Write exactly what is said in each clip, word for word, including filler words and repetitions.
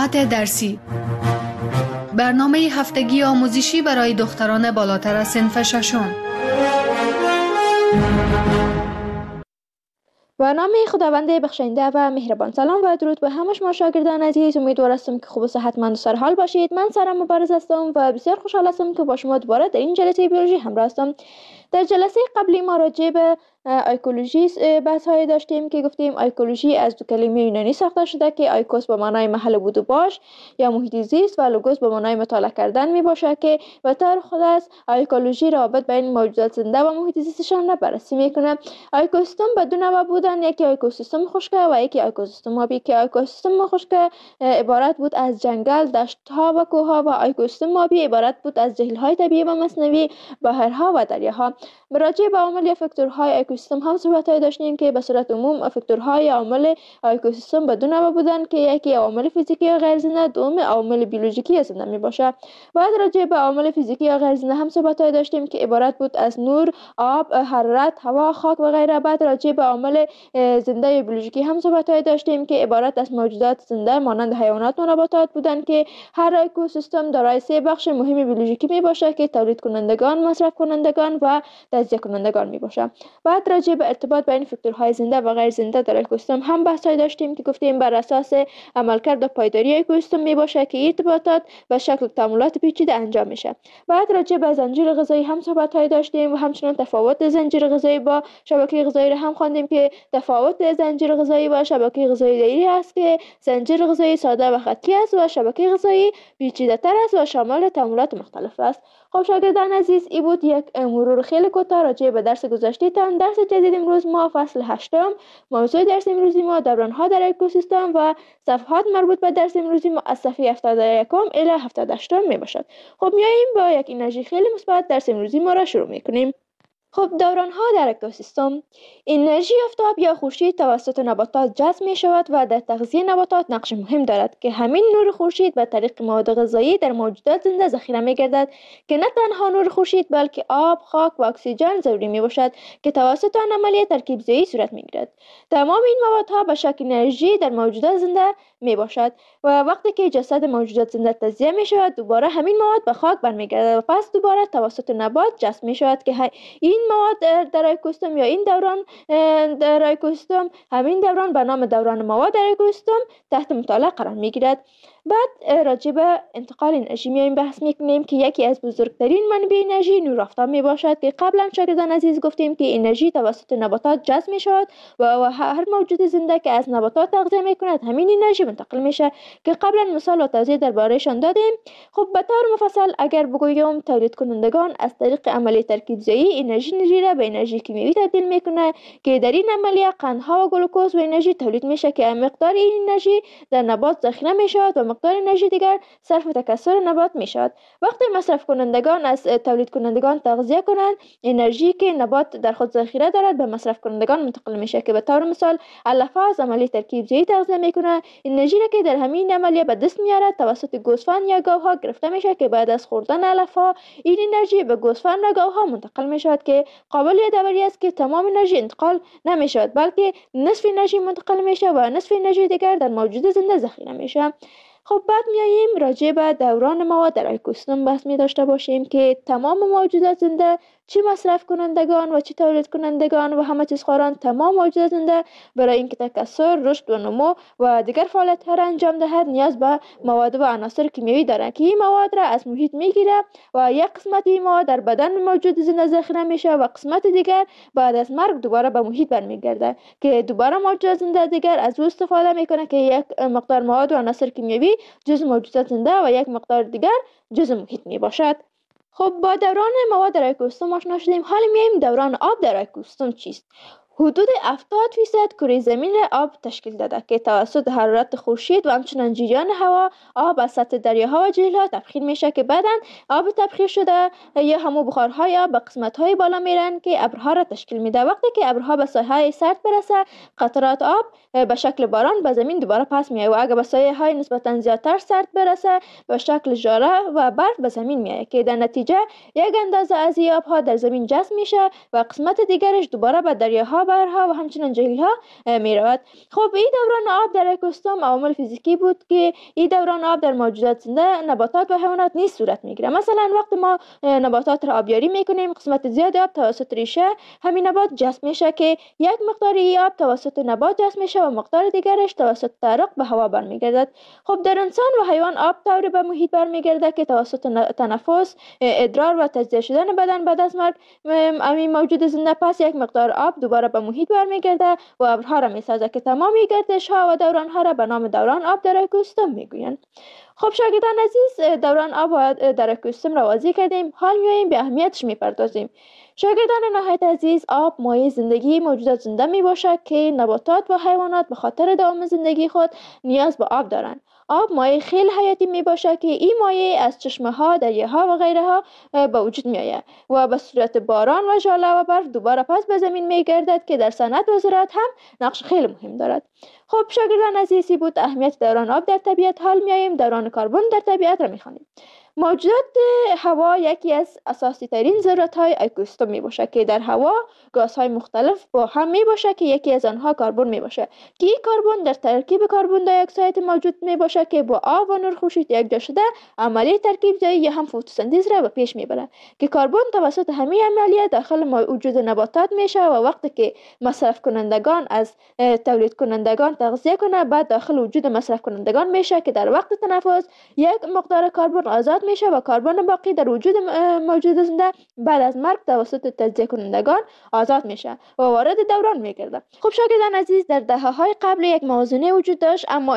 ساعت درسی، برنامه هفتگی آموزشی برای دختران بالاتر از صنف ششم. و نام خداوند بخشنده و مهربان. سلام و درود به همه شما شاگردان عزیز. امیدوار هستم که خوب و صحتمند و سرحال باشید. من سارا مبارز هستم و بسیار خوشحال هستم که با شما دوباره در این جلسه بیولوژی همراه هستم. در جلسه قبلی ما راجع به ایکولوژی بحث هایی داشتیم که گفتیم ایکولوژی از دو کلمه یونانی ساخته شده که ایکوس به معنای محل بود و باش یا محیط زیست و لوگوس به معنای مطالعه کردن می باشه که به طور خاص ایکولوژی رابط بین موجودات زنده و محیط زیستشان را بررسی میکنه. اکوسیستم به دو نوع بودن، یکی اکوسیستم خشک و یکی اکوسیستم آبی که اکوسیستم خشک عبارت بود از جنگل، دشت ها و کوه ها و اکوسیستم آبی عبارت بود از جهیل های طبیعی و مصنوعی، بحرها و دریاها. راجع به عوامل یا فاکتورهای اکوسیستم هم صحبت‌های داشتیم که به صورت عموم فاکتورهای عوامل اکوسیستم به دو نوع بودن که یکی عوامل فیزیکی یا غیر زنده، دوم عوامل بیولوژیکی یا زنده میباشه. بعد راجع به عوامل فیزیکی یا غیر زنده هم صحبت‌های داشتیم که عبارت بود از نور، آب، حرارت، هوا، خاک و غیره. بعد راجع به عوامل زنده یا بیولوژیکی هم صحبت‌های داشتیم که عبارت از موجودات زنده مانند حیوانات و نباتات بودن که هر اکوسیستم دارای سه بخش مهم بیولوژیکی میباشه که تولید کنندگان، مصرف کنندگان و تجزیه کنندگان میباشه. بعد راجع به ارتباط بین فاکتورهای زنده و غیر زنده در اکوسیستم هم بحث‌های داشتیم که گفتیم بر اساس عملکرد و پایداری اکوسیستم میباشه که ارتباطات و شکل تعاملات پیچیده انجام میشه. بعد راجع به زنجیره غذایی هم صحبت‌های داشتیم و همچنین تفاوت زنجیره غذایی با شبکه غذایی را هم خواندیم که تفاوت زنجیره غذایی با شبکه غذایی دایی است که زنجیره غذایی ساده و خطی است و شبکه غذایی پیچیده‌تر است و شامل تعاملات مختلف است. خب شاگردان عزیز، این بود یک مرور خیلی کوتاه راجع به درس گذشته تان. درس جدید امروز ما فصل هشتم، موضوع درس امروزی ما دوران‌ها در اکوسیستم و صفحات مربوط به درس امروزی ما از صفحه هفتاد و یک الی هفتاد و هشت می باشد. خب میاییم با یک انرژی خیلی مثبت درس امروزی ما را شروع میکنیم. خب دوران‌ها در اکوسیستم، انرژی آفتاب یا خورشید توسط نباتات جذب می شود و در تغذیه نباتات نقش مهم دارد که همین نور خورشید به طریق مواد غذایی در موجودات زنده ذخیره می گردد که نه تنها نور خورشید بلکه آب، خاک و اکسیژن ضروری می باشد که توسط آن عملیه ترکیب زایی صورت می گیرد. تمام این موادها به شکل انرژی در موجودات زنده می باشد و وقتی که جسد موجودات زنده تجزیه می شود دوباره همین مواد به خاک برمیگردد و پس دوباره توسط نبات جذب می شود که این مواد در اکوسیستم یا این دوران در اکوسیستم، همین دوران به نام دوران مواد در اکوسیستم تحت مطالعه قرار می گیرد. بعد راجع به انتقال انرژی میایم بحث میکنیم که یکی از بزرگترین منابع انرژی نور آفتاب می باشد که قبلا شاگردان عزیز گفتیم که انرژی توسط نباتات جذب می شود و هر موجود زنده که از نباتات تغذیه می کند همین انرژی منتقل میشه که قبلا مثال و توضیح دربارهشان دادیم. خب به طور مفصل اگر بگویم تولید کنندگان از طریق عملیه ترکیب زایی انرژی را به انرژی کیمیایی تبدیل میکنه که در این عملیه قندها و گلوکوز و انرژی تولید میشه که مقدار این انرژی در نبات ذخیره میشود و مقدار انرژی دیگر صرف تکثر نبات میشود. وقتی مصرف کنندگان از تولید کنندگان تغذیه کنند انرژی که نبات در خود ذخیره دارد به مصرف کنندگان منتقل میشه که به طور مثال علفها از عملیه ترکیب زایی تغذیه میکنه، انرژی را که در همین عملیه به دست میارد توسط گوسفند یا گاوها گرفته میشه که بعد از خوردن علفها این انرژی به گوسفند و گاوها منتقل میشود که قابل یادآوری است که تمام انرژی انتقال نمیشود بلکه نصف انرژی منتقل میشه و نصف انرژی دیگر در موجود زنده ذخیره میشه. خب بعد میاییم راجع به دوران مواد در اکوسیستم بحث می داشته باشیم که تمام موجودات زنده چه مصرف کنندگان و چه تولید کنندگان و همه چیز خواران تمام موجودات زنده برای اینکه تکثر، رشد و نمو و دیگر فعالیت‌ها را انجام دهد نیاز به مواد و عناصر کیمیایی دارند که این مواد را از محیط میگیره و یک قسمت این مواد در بدن موجود زنده ذخیره میشه و قسمت دیگر بعد از مرگ دوباره به محیط برمیگرده که دوباره موجودات زنده دیگر از او استفاده میکنه که یک مقدار مواد و عناصر کیمیایی جزء موجودات زنده و یک مقدار دیگر جزء محیط می باشد. خب با دوران مواد در اکوسیستم آشنا شدیم. حالا میایم دوران آب در اکوسیستم چیست؟ حدود هفتاد فیصد کره زمین را آب تشکیل داده که توسط حرارت خورشید و همچنین جریان هوا آب از سطح دریاها و جهیل‌ها تبخیر میشه که بعداً آب تبخیر شده یا همو بخارهای آب به قسمت‌های بالا میرن که ابرها را تشکیل میده. وقتی که ابرها به ساحه‌های سرد برسه قطرات آب به شکل باران به زمین دوباره پس میاد و اگر به ساحه‌های نسبتاً زیادتر سرد برسه به شکل ژاره و برف به زمین میاد که در نتیجه یک اندازه از این آب‌ها در زمین جذب میشه و قسمت دیگرش دوباره به دریاها کبرها و همچنین جهیل ها می رود. خب این دوران آب در اکوسیستم عوامل فیزیکی بود که این دوران آب در موجودات زنده نباتات و حیوانات نیز صورت میگیره. مثلا وقتی ما نباتات را آبیاری میکنیم، قسمت زیاد آب توسط ریشه همین نبات جذب میشه که یک مقداری آب توسط نبات جذب میشه و مقدار دیگرش توسط تعرق به هوا برمیگردد. خب در انسان و حیوان آب طوری به محیط برمیگرده که توسط تنفس، ادرار و تجزیه شدن بدن بعد از مرگ همین موجود زنده پس یک مقدار آب دوباره به محیط برمیگرده و ابرها را میسازه که تمامی گردش ها و دوران ها را به نام دوران آب در اکوسیستم میگویند. خب شاگردان عزیز، دوران آب در اکوسیستم را واضح کردیم، حال میاییم به اهمیتش میپردازیم. شاگردان نهایت عزیز، آب مایه زندگی موجودات زنده می باشد که نباتات و حیوانات به خاطر دوام زندگی خود نیاز به آب دارند. آب مایه خیلی حیاتی می باشد که این مایه از چشمه ها، دریاها و غیره ها به وجود می آید و به صورت باران و ژاله و برف دوباره پس به زمین می گردد که در صنعت و زراعت هم نقش خیلی مهم دارد. خب شاگردان عزیزی بود اهمیت دوران آب در طبیعت. حال می آییم دوران کربن در طبیعت را می خوانیم. موجودات هوا یکی از اساسی ترین ذرات های اکوسیستم می باشد که در هوا گازهای مختلف با هم می باشد که یکی از آنها کربن می باشد که این کربن در ترکیب کربن دی اکساید موجود می باشد که با آب و نور خورشید یکجا شده عملیه ترکیب زایی یا هم فتوسنتز را به پیش می برد که کربن توسط همین عملیه داخل وجود نباتات میشه و وقتی که مصرف کنندگان از تولید کنندگان تغذیه کنه بعد داخل وجود مصرف کنندگان میشه که در وقت تنفس یک مقدار کربن آزاد میشه و کربن باقی در وجود موجود زنده بعد از مرگ توسط تجزیه کنندگان آزاد میشه و وارد دوران میگرده. خب شاگردان عزیز، در دهه‌های قبل یک موازنه وجود داشت، اما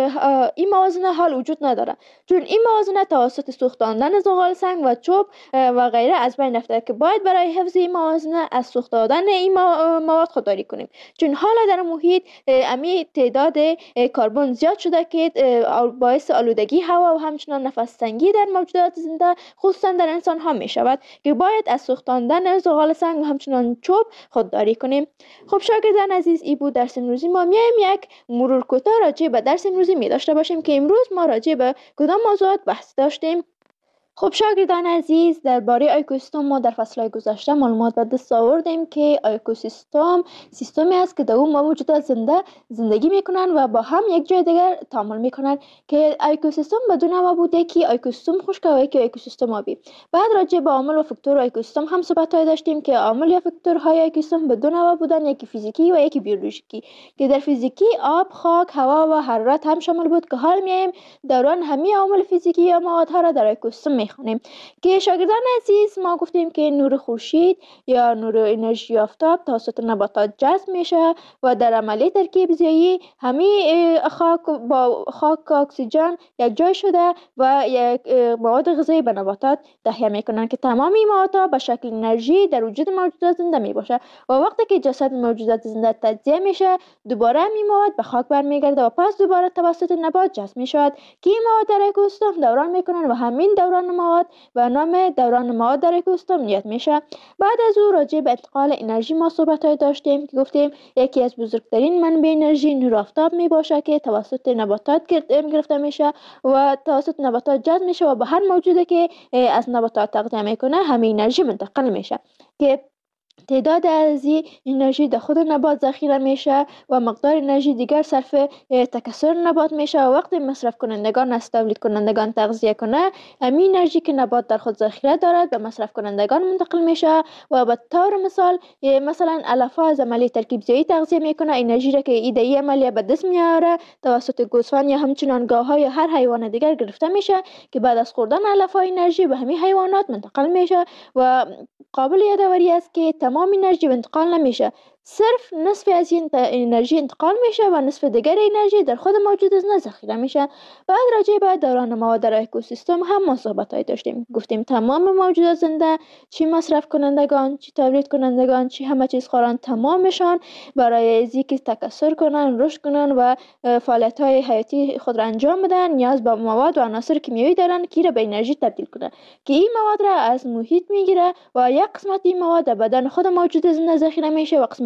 این موازنه حال وجود نداره، چون این موازنه توسط سوختاندن زغال سنگ و چوب و غیره از بین رفته که باید برای حفظ این موازنه از سوخت دادن این مواد خودداری کنیم، چون حالا در محیط امی تعداد کربن زیاد شده که باعث آلودگی هوا و همچنان نفس تنگی در موجودات زنده خصوصا در انسان ها می شود که باید از سوختاندن زغال سنگ و همچنان چوب خودداری کنیم. خب شاگردان عزیز، ای بود درس امروزی ما. میایم یک مرور کوتاه راجع به درس امروزی می داشته باشیم که امروز ما راجع به کدام موضوعات بحث داشتیم. خب شاگردان عزیز، درباره اکوسیستم ما در فصل‌های گذشته معلومات به دست آوردیم که اکوسیستم سیستمی است که در اون موجودات زنده زندگی میکنن و با هم یک جای دیگر تعامل میکنن که اکوسیستم به دو نوع بوده که اکوسیستم خشک و یکی اکوسیستم آبی. بعد راجع به عامل و فاکتور اکوسیستم هم صحبت‌های داشتیم که عامل یا فاکتورهای اکوسیستم به دو نوع بودن، یکی فیزیکی و یکی بیولوژیکی که در فیزیکی آب، خاک، هوا و حرارت هم شامل بود که حال میایم دوران همه عوامل فیزیکی یا موادها را در اکوسیستم میخوانیم که شاگردان عزیز ما گفتیم که نور خورشید یا نور انرژی آفتاب توسط نباتات جذب میشه و در عملیه ترکیب زیایی همه خاک با خاک اکسیژن یک جای شده و یک مواد غذایی به نباتات تهیه میکنن که تمام این موادها به شکل انرژی در وجود موجودات زنده میباشه و وقتی که جسد موجودات زنده تجزیه میشه دوباره این مواد به خاک برمیگرده و پس دوباره توسط نبات جذب میشود که این مواد در اکوسیستم دوران میکنن و همین دوران مواد به نام دوران مواد در اکوسیستم یاد میشه. بعد از او راجع به انتقال انرژی ما صحبت‌های داشتیم که گفتیم یکی از بزرگترین منبع انرژی نور آفتاب میباشه که توسط نباتات گرفته میشه و توسط نباتات جذب میشه و به هر موجودی که از نباتات تغذیه میکنه همین انرژی منتقل میشه که تعداد از این انرژی در خود نبات ذخیره میشه و مقدار انرژی دیگر صرف تکثر نبات میشه و وقتی مصرف کنندگان از تولید کنندگان تغذیه کنه همین انرژی که نبات در خود ذخیره دارد به مصرف کنندگان منتقل میشه و به طور مثال مثلا علفها از عملیه ترکیب زیایی تغذیه میکنه انرژی را که ایده عملیه به دست میاره توسط گوسفند یا همچنان گاوها یا هر حیوان دیگر گرفته میشه که بعد از خوردن علفها انرژی به همین حیوانات منتقل میشه و قابل یادآوری است که تمام انرژی انتقال نمیشه، صرف نصف از این انرژی انتقال میشه و نصف دیگر انرژی در خود موجود زنده ذخیره میشه. بعد راجع به دوران مواد در اکوسیستم هم ما صحبت‌های داشتیم، گفتیم تمام موجودات زنده چی مصرف کنندگان، چی تولید کنندگان، چی همه چیز خوران تمامشان برای اینکه تکثر کنن، رشد کنن و فعالیت‌های حیاتی خود را انجام بدن نیاز به مواد و عناصر کیمیایی دارن که را به انرژی تبدیل کنن که این مواد را از محیط میگیره و یک قسمت این مواد در بدن خود موجود زنده ذخیره میشه و قسمت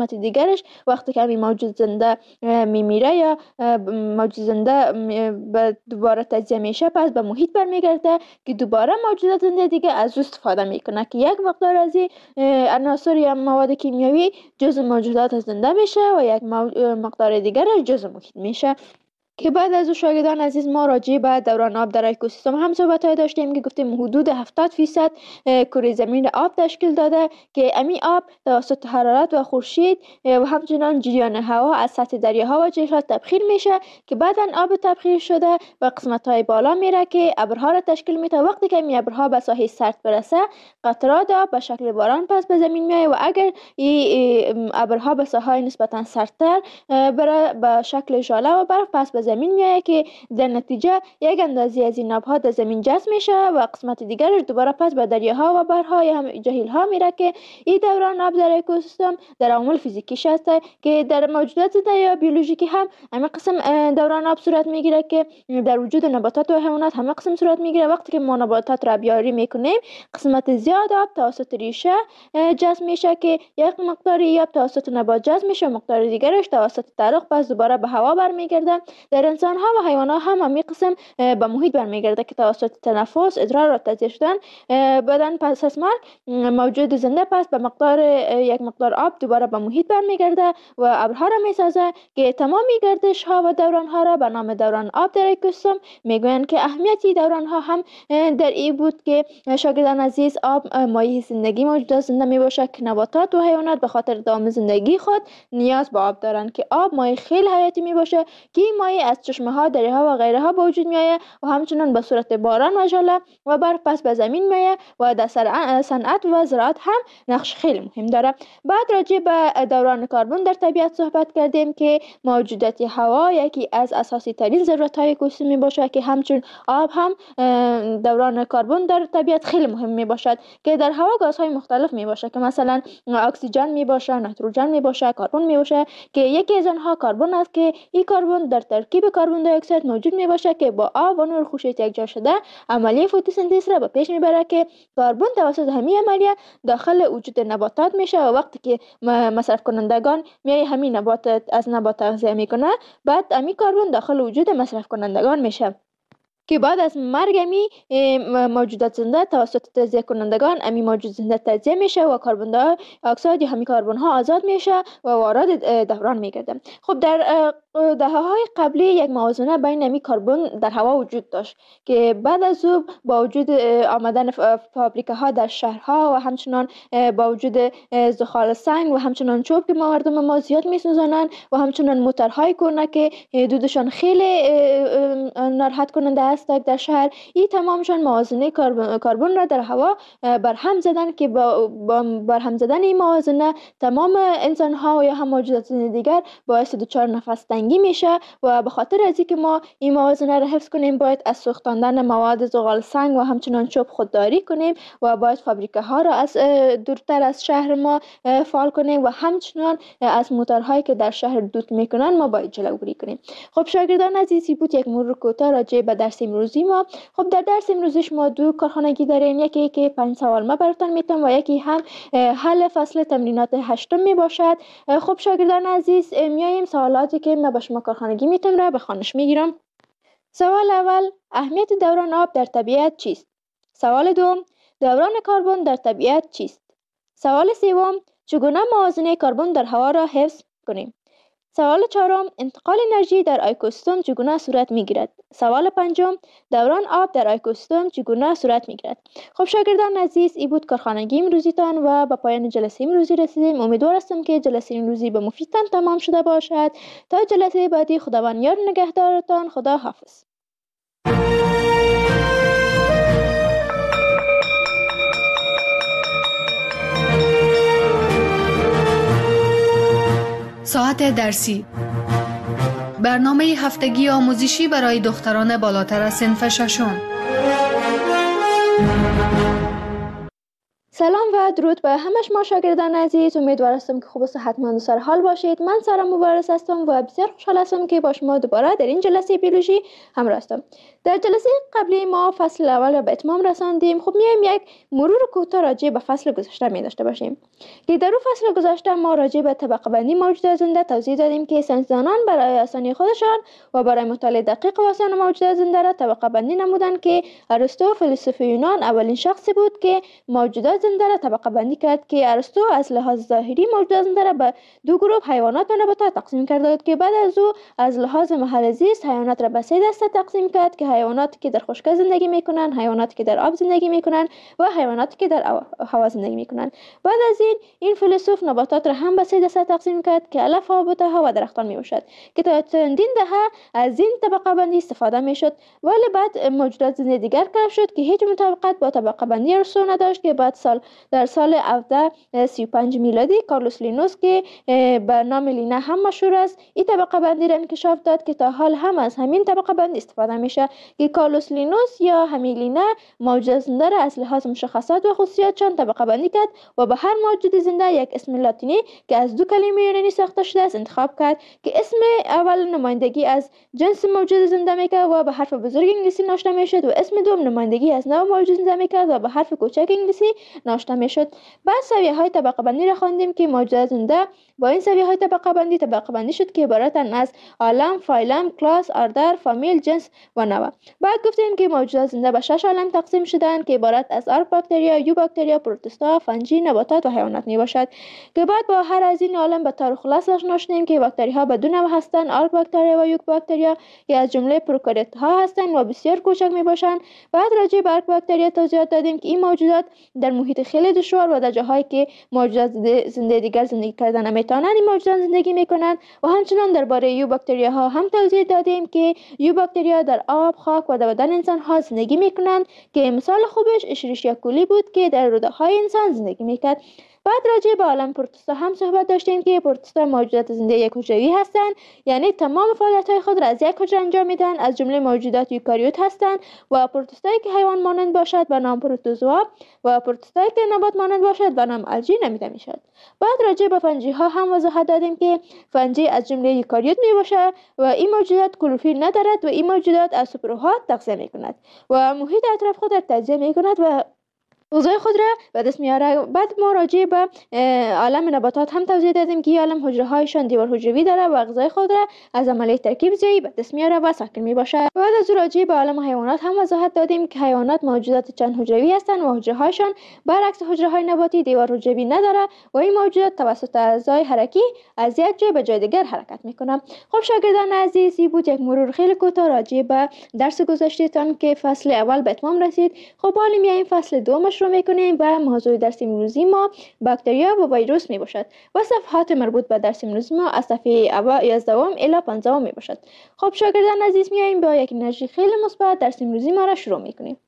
قسمت دیگرش وقتی که همین موجود زنده میمیره یا موجود زنده به دوباره تجزیه میشه پس به محیط برمیگرده که دوباره موجودات زنده دیگه از او استفاده میکنه که یک مقدار از این عناصر یا مواد کیمیایی جزء موجودات زنده میشه و یک مقدار دیگرش جزء محیط میشه. که بعد از او شاگردان عزیز ما راجع به دوران آب در اکوسیستم هم صحبت‌های داشتیم که گفتیم حدود هفتاد فیصد کره زمین آب تشکیل داده که امی آب توسط حرارت و خورشید و همچنان جریان هوا از سطح دریاها و جهیلات تبخیر میشه که بعداً آب تبخیر شده و قسمت‌های بالا میره که ابرها را تشکیل میده. وقتی که این ابرها به ساحه سرد برسه قطرات آب به شکل باران پس به زمین میاد و اگر این ابرها به ساحه نسبتاً سردتر بره به شکل ژاله و برف پس به زمین میاد که در نتیجه یک اندازه از این آبها در زمین جذب میشه و قسمت دیگرش دوباره پس به دریاها و بحرها یا هم جهیل‌ها میره که این دوران آب در اکوسیستم در عوامل فیزیکیش هست که در موجودات زنده یا بیولوژیکی هم همه قسم دوران آب صورت میگیره که در وجود نباتات و حیوانات همه قسم صورت میگیره. وقتی که ما نباتات را بیاری میکنیم قسمت زیاد آب توسط ریشه جذب میشه که یک مقداری آب توسط نبات جذب میشه مقدار دیگرش توسط ترق پس دوباره به هوا برمیگرده. در انسان ها و حیوانات هم همین قسم به محیط برمیگرده که توسط تنفس ادرار و تجزیه شدن بدن پس از مرگ موجود زنده پس به مقدار یک مقدار آب دوباره به محیط برمیگرده و ابرها را میسازه که تمامی گردش ها و دوران ها را به نام دوران آب در اکوسیستم میگویند که اهمیتی دوران ها هم در این بود که شاگردان عزیز آب مایه زندگی موجودات زنده می باشه که نباتات و حیوانات به خاطر دوام زندگی خود نیاز به آب دارند که آب مایه خیلی حیاتی می باشه که این مایه از چشمه ها دریاها و غیره ها به وجود میآید و همچنان به صورت باران و ژاله و برف پس به زمین میآید و در صنعت و زراعت هم نقش خیلی مهم داره. بعد راجع به دوران کربن در طبیعت صحبت کردیم که موجودات هوا یکی از اساسی ترین ضرورت های اکوسیستم می باشه که همچون آب هم دوران کربن در طبیعت خیلی مهم می باشد که در هوا گازهای مختلف می باشه که مثلا اکسیژن می باشه، نیتروژن می باشه، کربن می باشه که یکی از آنها کربن است که این کربن در ترکیب کربن دی اکساید موجود می باشه که با آب و نور خورشید یکجا شده عملیه فتوسنتز را به پیش می بره که کربن توسط همین عملیه داخل وجود نباتات میشه و وقتی که مصرف کنندگان میای همین نبات از نبات تغذیه میکنه بعد همین کربن داخل وجود مصرف کنندگان میشه که بعد از مرگ امی موجودات زنده توسط تجزیه کنندگان امی موجود زنده تجزیه میشه و کربن دی اکساید یا همین کربن ها آزاد میشه و وارد دوران میگرده. خب در دهه‌های قبلی یک موازنه بین امی کربن در هوا وجود داشت که بعد از او با وجود آمدن فابریکه‌ها در شهرها و همچنان با وجود زغال سنگ و همچنان چوب که مردم ما زیاد میسوزانند و همچنان موتورهای کهنه که دودشان خیلی ناراحت کننده است در شهر این تمامشان موازنه کربن را در هوا برهم زدن که با برهم زدن این موازنه تمام انسان ها و یا هم موجودات دیگر باعث دچار نفس تنگی میشه و به خاطر از اینکه ما این موازنه را حفظ کنیم باید از سوختاندن مواد زغال سنگ و همچنان چوب خودداری کنیم و باید فابریکه ها را از دورتر از شهر ما فعال کنیم و همچنان از موتورهایی که در شهر دود میکنن ما باید جلوگیری کنیم. خب شاگردان عزیزی بود یک مرور کوتاه راجع به درس امروزی ما. خب در درس امروزش ما دو کارخانگی داریم، یکی که پنج سوال ما براتون میتونم و یکی هم حل فصل تمرینات هشتم می باشد. خب شاگردان عزیز میایم سوالاتی که ما به شما کارخانگی میتونم را به خوانش میگیرم. سوال اول، اهمیت دوران آب در طبیعت چیست؟ سوال دوم، دوران کربن در طبیعت چیست؟ سوال سوم، چگونه موازنه کربن در هوا را حفظ کنیم؟ سوال چهارم، انتقال انرژی در اکوسیستم چگونه صورت میگیرد؟ سوال پنجم، دوران آب در اکوسیستم چگونه صورت میگیرد؟ خب شاگردان عزیز این بود کارخانگی امروزیتان و به پایان جلسه امروزی رسیدیم. امیدوار هستم که جلسه امروزی به مفیدتان تمام شده باشد. تا جلسه بعدی خداوند یار نگهدارتان. خدا حافظ. ساعت درسی، برنامه هفتگی آموزشی برای دختران بالاتر از صنف ششم. سلام و و درود به همه شما شاگردان عزیز. امیدوار هستم که خوب و صحتمند و سر حال باشید. من سارا مبارز هستم و بسیار خوشحال هستم که با شما دوباره در این جلسه بیولوژی همراه هستم. در جلسه قبلی ما فصل اول را به اتمام رساندیم. خب میایم یک مرور کوتاه راجع به فصل گذشته می داشته باشیم که در اون فصل گذشته ما راجع به طبقه بندی موجودات زنده توضیح دادیم که ساینسدانان برای آسانی خودشان و برای مطالعه دقیق و آسان موجودات زنده را طبقه بندی نمودند که ارسطو فیلسوف یونان اولین شخصی بود که موجودات زنده را طبقه بندی کرد که ارسطو از لحاظ ظاهری موجودات زنده را به دو گروه حیوانات و نباتات تقسیم کرده بود که بعد از او از لحاظ محل زیست حیوانات را به سه دسته تقسیم کرد که حیواناتی که در خشکی زندگی میکنن، حیواناتی که در آب زندگی میکنن و حیواناتی که در هوا زندگی میکنن. بعد از این این فیلسوف نباتات را هم به سه دسته تقسیم کرد که علف ها، بوته ها و درختان میباشد که تا چندین دهه از این طبقه بندی استفاده میشد، ولی بعد موجودات زنده دیگر کشف شد که هیچ مطابقت با طبقه بندی ارسطو نداشت که بعد سال در سال هفده سی و پنج میلادی کارلوس لینوس که به نام لینا هم مشهور است این طبقه بندی را انکشاف داد که تا حال هم از همین طبقه بندی استفاده میشه که کارلوس لینوس یا همین لینا موجودات زنده را از لحاظ مشخصات و خصوصیاتشان طبقه بندی کرد و به هر موجود زنده یک اسم لاتینی که از دو کلمه یونانی ساخته شده است انتخاب کرد که اسم اول نمایندگی از جنس موجود زنده میکرد و به حرف بزرگ انگلیسی نوشته میشد و اسم دوم نمایندگی از نوع موجود زنده میکرد و به حرف کوچک انگلیسی نوشته میشد. بعد سویه های طبقه بندی را خواندیم که موجودات زنده با این سویه های طبقه بندی طبقه بندی شد که عبارتند از عالم، فایلم، کلاس، اردر، فامیل، جنس و نوع. بعد گفتیم که موجودات زنده به شش عالم تقسیم شدند که عبارت از آرک باکتریا، یو باکتریا، پروتوستا، فنجی، نباتات و حیوانات می باشد که بعد با هر از این عالم به طور خلاص آشنا شدیم که باکتری ها به دو نوع هستند، آرک باکتریا و یوک باکتریا که از جمله پروکاریوت ها هستند و بسیار کوچک می باشند. بعد راجع به آرک باکتریا توضیحات دادیم که این موجودات در محیط خیلی دشوار و در جاهایی که موجودات زنده دیگر زندگی کردن نمیتونند این موجودات زندگی میکنند و همچنان درباره یو باکتریا ها هم توضیح دادیم که یو باکتریا در آب، خاک و در بدن انسان ها زندگی میکنند که مثال خوبش اشریشیا کولی بود که در روده های انسان زندگی میکرد. بعد راجع به عالم پروتوستا هم صحبت داشتیم که پروتوستا موجودات زنده یک حجروی هستند، یعنی تمام فعالیت‌های خود را از یک حجره انجام میدن، از جمله موجودات یوکاریوت هستند و پروتوستایی که حیوان مانند باشد به نام پروتوزوا و پروتوستایی که نبات مانند باشد به نام الژی نامیده میشد. بعد راجع به فنجی ها هم وضاحت دادیم که فنجی از جمله یوکاریوت میباشد و این موجودات کلروفیل ندارد و این موجودات از سوپروهات تغذیه میکند و محیط اطراف خود را تجزیه میکند و غذای خود را به دست میاره. بعد ما راجع به عالم نباتات هم توضیح دادیم که عالم حجره هایشان دیوار حجروی داره و غذای خود را از عملیه ترکیب زایی به دست میاره و ساکن میباشه. بعد از راجع به عالم حیوانات هم وضاحت دادیم که حیوانات موجودات چند حجروی هستند و حجره هایشان برعکس حجره های نباتی دیوار حجروی نداره و این موجودات توسط اعضای حرکی از یک جای به جای دیگر حرکت میکنه. خب شاگردان عزیز، این بود یک مرور خیلی کوتاه راجع به درس گذشتهتان که فصل اول به اتمام رسید. خب حالا میایم فصل دوم رو میکنیم و موضوع درس امروزی ما باکتریا و ویروس می باشد و صفحات مربوط به درس امروزی ما از صفحه یازدهم الی پانزدهم می باشد. خب شاگردان عزیز، میایم با یک انرژی خیلی مثبت درس امروزی ما را شروع میکنیم.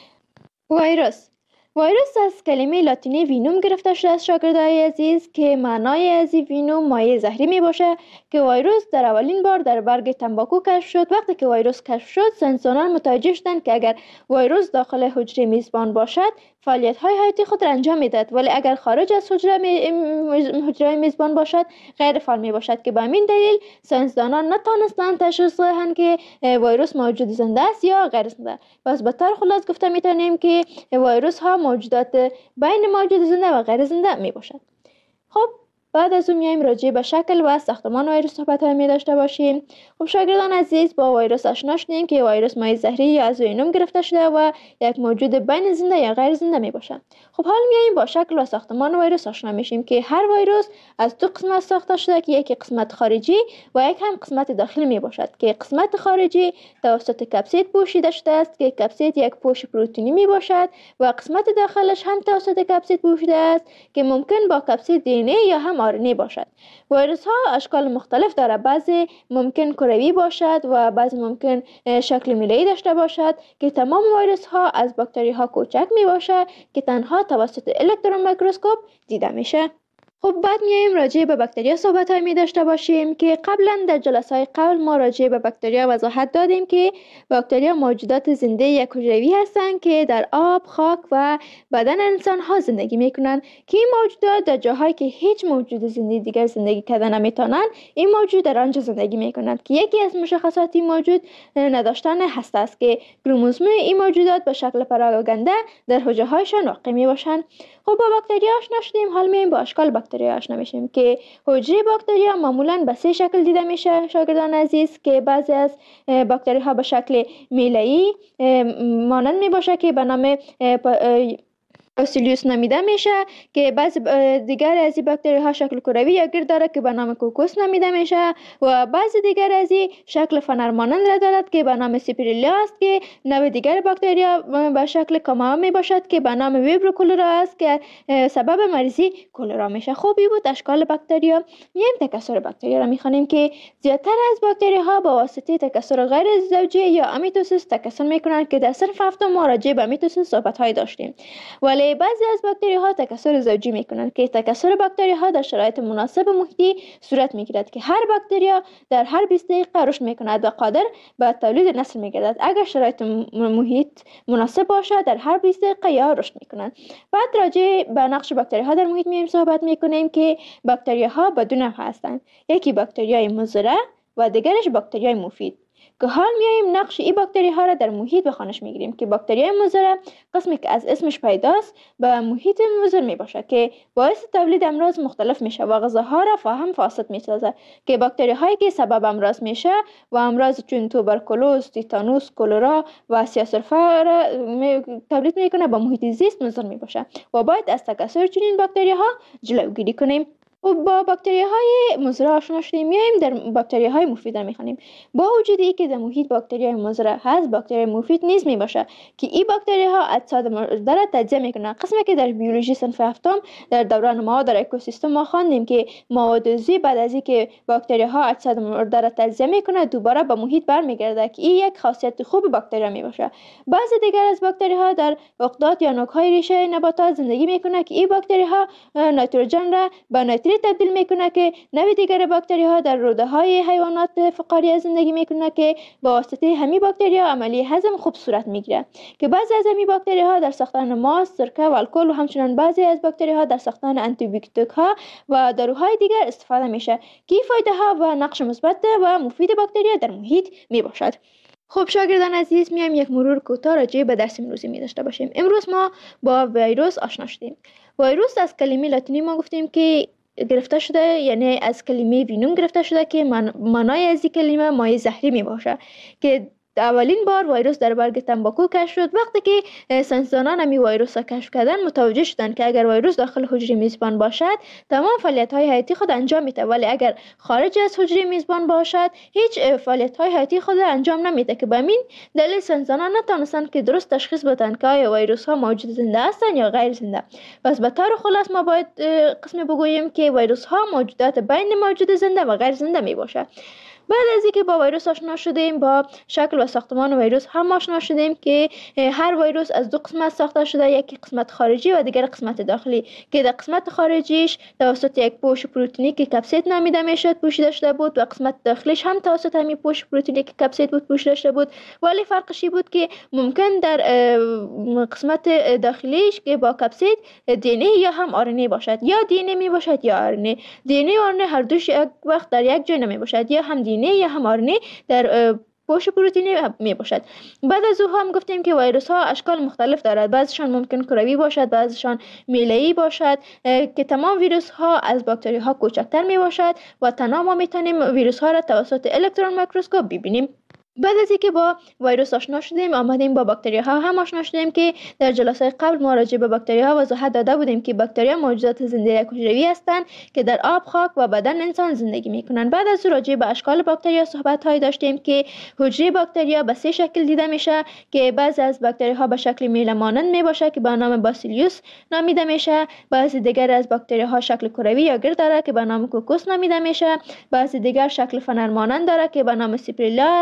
ویروس ویروس از کلمه لاتینی وینوم گرفته شده است شاگردای عزیز که معنای از وینوم مایع زهری می باشه که ویروس در اولین بار در برگ تنباکو کشف شد. وقتی که ویروس کشف شد ساینسدانان متوجه شدند که اگر ویروس داخل حجره میزبان باشد فعالیت های حیاتی خود را انجام میدهد، ولی اگر خارج از حجره می... حجره میزبان باشد غیر فعال می باشد که به همین دلیل ساینسدانان نتوانستند تشخیص دهند که ویروس موجود زنده است یا غیر زنده. پس به طور خلاص گفته میتونیم که ویروس ها موجودات بین موجود زنده و غیر زنده می باشد. خب بعد از اون میایم راجع به شکل و ساختمان ویروس صحبت های می داشته باشیم. خب شاگردان عزیز، با ویروس آشنا شدیم که ویروس مایع زهری یا از وینوم گرفته شده و یک موجود بین زنده یا غیر زنده می باشد. خب حالا میایم با شکل و ساختمان ویروس آشنا میشیم که هر ویروس از دو قسمت ساخته شده که یک قسمت خارجی و یک هم قسمت داخلی می باشد که قسمت خارجی توسط کپسید پوشیده شده است که کپسید یک پوش پروتئینی می باشد و قسمت داخلش هم توسط کپسید پوشیده است که ممکن با کپسید دی ان ای یا هم آر ان ای باشد. ویروس ها اشکال مختلف داره، بعضی ممکن کروی باشد و بعضی ممکن شکل میله‌ای داشته باشد که تمام ویروس ها از باکتری ها کوچک می باشد که تنها توسط الکترون میکروسکوپ دیده میشه. خب بعد میایم راجع به باکتریا صحبت های می داشته باشیم که قبلا در جلسه های قبل ما راجع به باکتریا وضاحت دادیم که باکتریا موجودات زنده یک حجروی هستند که در آب، خاک و بدن انسان ها زندگی می کنند که این موجودات در جاهایی که هیچ موجود زنده دیگر زندگی کردن نمیتونند این موجود در آنجا زندگی می کنند که یکی از مشخصات این موجود نداشتن هسته است که کروموزوم این موجودات به شکل پراگنده در حجره هایشان واقع می باشند. خب با باکتریا آشنا شدیم، حال میایم با اشکال باکتریا آشنا میشیم که حجره باکتریا معمولا به سه شکل دیده میشه شاگردان عزیز، که بعضی از باکتری ها به شکل میله‌ای مانند می باشه که به نام باسیلیوس نامیده میشه، که بعضی دیگر از این باکتری ها شکل کروی یا گرد داره که به نام کوکوس نامیده میشه و بعضی دیگر از این شکل فنر مانند را دارد که به نام سیپریلیا است، که نوع دیگر باکتریا به شکل کاما می باشد که به نام ویبرو کولرا است که سبب مریضی کولرا میشه. خوبی بود اشکال باکتریا. میایم تکثر باکتریا را میخوانیم که زیادتر از باکتری ها با واسطه تکثر غیر زوجی یا امیتوسیس تکثر میکنند که در صنف هفتم ما راجع به امیتوسیس صحبت های داشتیم. ولی بعضی از باکتری ها تکثر زوجی میکنند که تکثر باکتری ها در شرایط مناسب محیطی صورت میگیرد که هر باکتریا در هر بیست دقیقه رشد میکند و قادر به تولید نسل میگردد اگر شرایط محیط مناسب باشد. در هر بیست دقیقه یا رشد میکنند. بعد راجع به نقش باکتری ها در محیط میایم صحبت میکنیم که باکتری ها به دو نوع هستند، یکی باکتریای مضر و دیگرش باکتریای مفید، که حال میایم نقش این باکتری ها را در محیط به خوانش میگیریم که باکتریای مضر قسمی که از اسمش پیداست به محیط مضر می باشه که باعث تولید امراض مختلف میشه و غذاها را فاهم فاسد میسازه، که باکتری هایی که سبب امراض میشه و امراض چون توبرکولوز، تیتانوس، کولرا و سیاه‌سرفه را تولید میکنه به محیط زیست مضر می باشه و باید از تکثر چنین باکتری ها جلوگیری کنیم. و با باکتری های مضر آشنا شدیم، میایم در باکتری های مفید میخوانیم. با وجود ای که در محیط باکتری های مضر هست، باکتری مفید نیز می باشه که این باکتری ها اجساد مرده را تجزیه میکنن. قسمی که در بیولوژی صنف هفتم در دوران ما در اکوسیستم ما خواندیم که مواد عضوی بعد از اینکه باکتری ها اجساد مرده را تجزیه میکنه دوباره به محیط برمیگرده که این یک خاصیت خوب باکتری می باشه. بعضی دیگر از باکتری ها در عقدات یا نوک های ریشه نباتات زندگی میکنه که این باکتری ها نیتروژن را به نیتریت تبدیل میکنه که نوع دیگر باکتری ها در روده های حیوانات فقاریه زندگی میکنه که با واسطه همین باکتری ها عملی هضم خوب صورت میگیره، که بعضی از همین باکتری ها در ساختن ماست، سرکه و الکل و همچنین بعضی از باکتری ها در ساختن آنتی بیوتیک ها و داروهای دیگر استفاده میشه که فایده ها و نقش مثبت و مفید باکتری در محیط میباشد. خب شاگردان عزیز، میایم یک مرور کوتاه راجع به درس امروزی می داشته باشیم. امروز ما با ویروس آشنا شدیم. ویروس از کلمه لاتینی ما گفتیم که گرفته شده، یعنی از کلمه وینوم گرفته شده که معنای از این کلمه مایع زهری می باشه، که اولین بار ویروس در برگ تنباکو کشف شد. وقتی که ساینسدانان همی ویروس را کشف کردن متوجه شدند که اگر ویروس داخل حجره میزبان باشد تمام فعالیت های حیاتی خود انجام میده، ولی اگر خارج از حجره میزبان باشد هیچ فعالیت های حیاتی خود انجام نمیده، که به همین دلیل ساینسدانان نتونستند که درست تشخیص بدن که آیا ویروس ها موجود زنده هستند یا غیر زنده. پس به طور خلاص ما باید قسم بگوییم که ویروس ها موجودات بین موجود زنده و غیر زنده می باشه. بعد از اینکه با ویروس آشنا شدیم، با شکل و ساختمان ویروس هم آشنا شدیم که هر ویروس از دو قسمت ساخته شده، یکی قسمت خارجی و دیگر قسمت داخلی، که در قسمت خارجیش توسط یک پوش پروتئینی که کپسید نامیده میشد پوشیده شده بود و قسمت داخلیش هم توسط همین پوش پروتئینی که کپسید بود پوشیده شده بود. ولی فرقش بود که ممکن در قسمت داخلیش که با کپسید دی ان ای یا هم آر ان ای باشد، یا دی ان ای می باشد یا آر ان ای. دی ان ای و آر ان ای هر دوش یک وقت در یک جای نمی باشد، یا هم دی ان ای یا هم آر ان ای در پوش پروتئینی می باشد. بعد از او هم گفتیم که ویروس ها اشکال مختلف دارد، بعضیشان ممکن کروی باشد، بعضیشان میله‌ای باشد، که تمام ویروس ها از باکتری ها کوچکتر می باشد و تنها ما میتونیم ویروس ها را توسط الکترون میکروسکوپ ببینیم. بعد از اینکه با ویروس آشنا شدیم، آمدیم با باکتری ها هم آشنا شدیم که در جلسه قبل ما راجع به باکتری ها وضاحت داده بودیم که باکتری ها موجودات زنده حجروی هستند که در آب، خاک و بدن انسان زندگی میکنند. بعد از راجع به اشکال باکتری ها صحبت های داشتیم که حجره باکتری ها به سه شکل دیده میشه، که بعضی از باکتری ها به شکل میله مانند می باشه که به نام باسیلیوس نامیده میشه، بعضی دیگر از باکتری ها شکل کروی یا گرد داره که به نام کوکوس نامیده میشه، بعضی دیگر شکل فنر مانند داره که به نام سیپریلا است،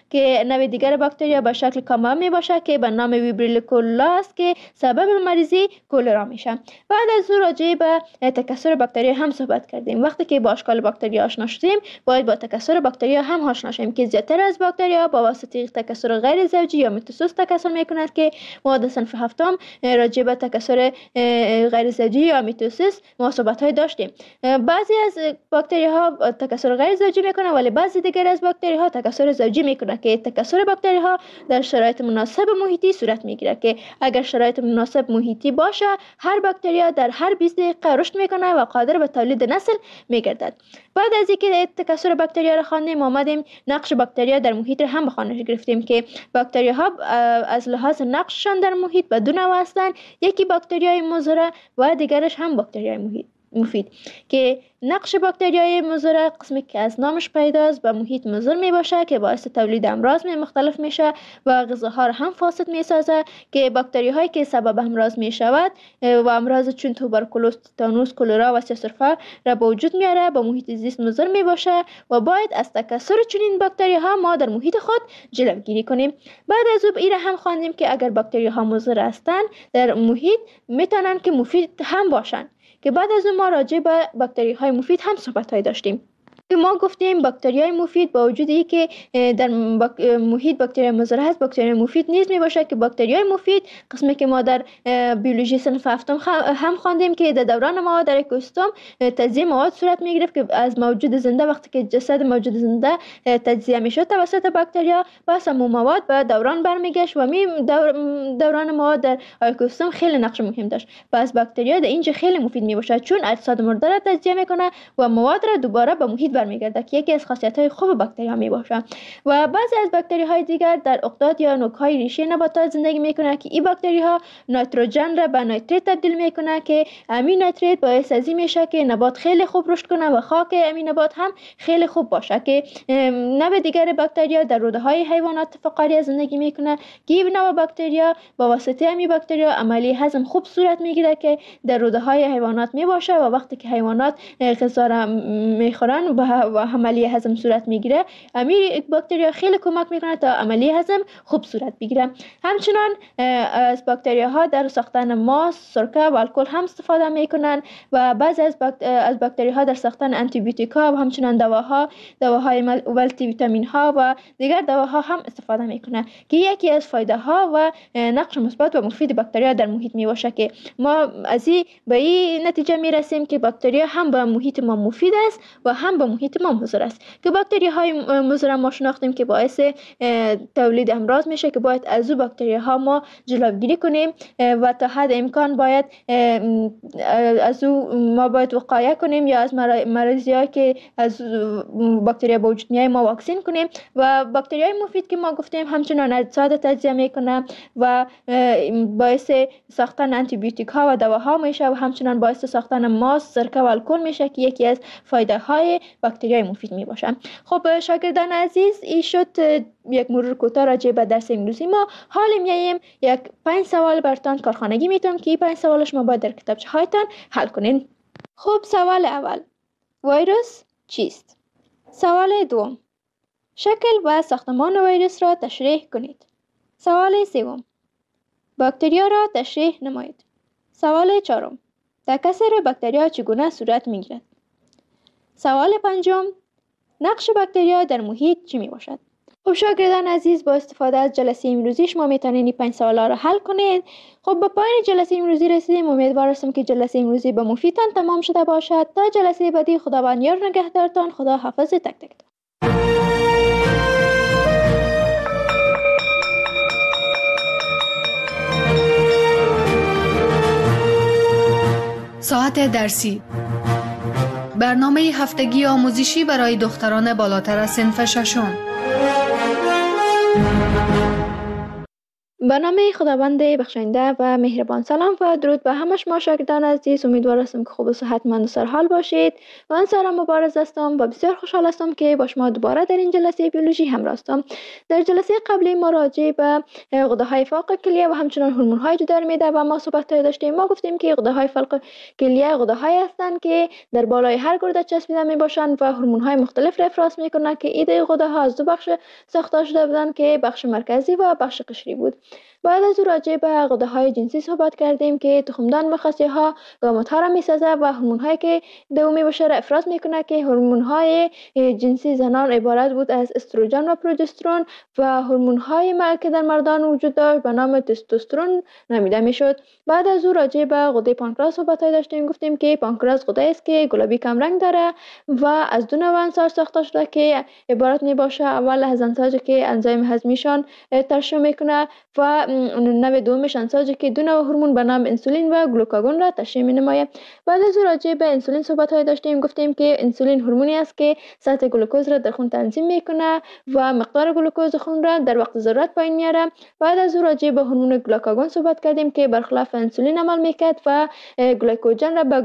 که نوع دیگر باکتریا به شکل کامل می باشه که به نام ویبریل کولera است که سبب مریضی کولرا میشه. بعد از او راجع به تکثر باکتریا هم صحبت کردیم. وقتی که با اشکال باکتریا آشنا شدیم باید با تکثر باکتریا هم آشنا شیم که زیادتر از باکتریا با واسطه تکثر غیر زوجی یا میتوسیس تکثر میکند که ما در صنف هفتم راجع به تکثر غیر زوجی یا میتوسیس ما صحبت های داشتیم. بعضی از باکتریا ها تکثر غیر زوجی میکنه ولی بعضی دیگر از باکتریا ها تکثر زوجی میکنه که تکثر باکتریا ها در شرایط مناسب محیطی صورت میگیره که اگر شرایط مناسب محیطی باشه هر باکتریا در هر بیست دقیقه رشد میکنه و قادر به تولید نسل میگردد. بعد از اینکه تکثر باکتریا را خواندیم آمدیم نقش باکتریا در محیط را هم به خوانش گرفتیم که باکتریا ها از لحاظ نقششان در محیط به دو نوع هستند. یکی باکتریای مضر و دیگرش هم باکتریای محیط مفید که نقش باکتریای مضر قسمی که از نامش پیداست به محیط مضر می باشه که باعث تولید امراض مختلف میشه و غذاها را هم فاسد می سازه که باکتری هایی که سبب امراض می شود و امراض چون توبرکولوز، تتانوس، کولرا و سیسرفا را به وجود میاره به محیط زیست مضر می باشه و باید از تکثر چنین باکتری ها ما در محیط خود جلوگیری کنیم. بعد از او این هم خواندیم که اگر باکتری ها مضر هستند در محیط میتونن که مفید هم باشن که بعد از اون ما راجع به باکتری های مفید هم صحبت های داشتیم که ما گفتیم باکتری های مفید با وجود ای که در باک... محیط باکتری مضر هست باکتری مفید نیز می باشه که باکتری های مفید قسمی که ما در بیولوژی صنف هفتم هم خواندیم که در دوران ما در اکوسیستم تجزیه مواد صورت می گرفت که از موجود زنده وقتی که جسد موجود زنده تجزیه می شد توسط باکتریا پس همو مواد به دوران برمیگشت و می دور... دوران مواد در اکوسیستم خیلی نقش مهم داشت. پس باکتریا در اینجا خیلی مفید می باشه چون اجساد مرده را تجزیه میکنه و مواد را دوباره به محیط برمیگرده که یکی از خاصیت‌های خوب باکتری‌ها میباشه. و بعضی از باکتری‌های دیگر در اقداد یا نوک‌های ریشه نباتات زندگی میکنه که این باکتری‌ها نیتروژن را به نیتریت تبدیل میکنه که امین نیتریت باعث از این میشه که نبات خیلی خوب رشد کنه و خاک امین نبات هم خیلی خوب باشه که نوع دیگر باکتریا در روده‌های حیوانات فقاریه زندگی میکنه که این نوع باکتریا با واسطه امی باکتریا عملی هضم خوب صورت میگیره که در روده‌های حیوانات میباشه و وقتی که حیوانات غذا را میخورن و عملی هضم صورت میگیره امی باکتریا خیلی کمک میکنه تا عملی هضم خوب صورت بگیره. همچنان از باکتریا ها در ساختن ماست، سرکه و الکل هم استفاده میکنن و بعضی از باکت... از باکتری ها در ساختن آنتی بیوتیکا و همچنان دواها دواهای مولتی ویتامین ها و دیگر دواها هم استفاده میکنه که یکی از فایده ها و نقش مثبت و مفید باکتریا در محیط میباشه که ما از این به این نتیجه میرسیم که باکتریا هم به محیط ما مفید است و هم به محیط ما مضر است که باکتری های مضر ما شناختیم که باعث تولید امراض میشه که باید از او باکتری ها ما جلوگیری کنیم و تا حد امکان باید از او ما باید وقایه کنیم یا از مریضی هایی که از باکتری با وجود میای ما واکسین کنیم. و باکتری های مفید که ما گفتیم همچنان اجساد تجزیه میکنه و باعث ساختن آنتی بیوتیک ها و دواها میشه و همچنان باعث ساختن ماست، سرکه و الکل میشه که یکی از فایده های باکتریای مفید می باشن. خب شاگردان عزیز این شد یک مرور کوتاه راجع به درس انگلیسی ما. حال میایم یک پنج سوال براتون کارخانگی میتونم که این پنج سوالش ما باید در کتابچه هایتان حل کنین. خب سوال اول ویروس چیست؟ سوال دوم شکل و ساختمان ویروس را تشریح کنید. سوال سوم باکتریا را تشریح نمایید. سوال چهارم تکثر باکتریا چگونه صورت میگیرد؟ سوال پنجم نقش باکتریا در محیط چی می باشد؟ خب شاگردان عزیز با استفاده از جلسه امروزی شما میتونید این پنج سوالا رو حل کنید. خب به پایان جلسه امروزی رسیدیم. امیدوار هستم که جلسه امروزی به مفیدتان تمام شده باشد. تا جلسه بعدی خداوند یار نگهدارتان. خدا حافظ تک تک. ساعت درسی برنامه هفتگی آموزشی برای دختران بالاتر از صنف ششم. به نام خداوند بخشنده و مهربان. سلام و درود به همه شما شاگردان عزیز. امیدوار هستم که خوب و صحتمند و سرحال باشید. من سارا مبارز هستم و بسیار خوشحال هستم که با شما دوباره در این جلسه بیولوژی همراه هستم. در جلسه قبلی ما راجع به غده‌های فوق کلیه و همچنین هورمون‌های جدار معده و ما صحبت داشتیم. ما گفتیم که غده‌های فوق کلیه غده‌هایی هستند که در بالای هر گرده چسبیده میباشند و هورمون‌های مختلف را افراز میکنند که ایده غده‌ها از دو بخش ساخته شده بودند که بخش مرکزی و بخش قشری بود. بعد از او راجع به غده‌های جنسی صحبت کردیم که تخمدان مخصی‌ها گامت‌ها را می‌سازد و هورمون‌هایی که دومی باشه را افراز می‌کنه که هورمون‌های جنسی زنان عبارت بود از استروژن و پروژسترون و هورمون‌های که در مردان وجود داشت به نام تستوسترون نامیده می‌شد. بعد از او راجع به غده پانکراس صحبت داشتیم. گفتیم که پانکراس غده است که گلابی کم رنگ داره و از دو نوع انساج ساخته شده که عبارت می‌باشه اول از انساجی که انزیم هضمیشان ترشح می‌کنه و نوع دومش انساجی که دو نوع هورمون به نام انسولین و گلوکاگون را ترشح می‌نماید. بعد از راجع به انسولین صحبت های داشتیم. گفتیم که انسولین هورمونی است که سطح گلوکوز را در خون تنظیم میکنه و مقدار گلوکوز خون را در وقت ضرورت پایین میاره. بعد از راجع به هورمون گلوکاگون صحبت کردیم که برخلاف انسولین عمل میکرد و گلوکوژن را به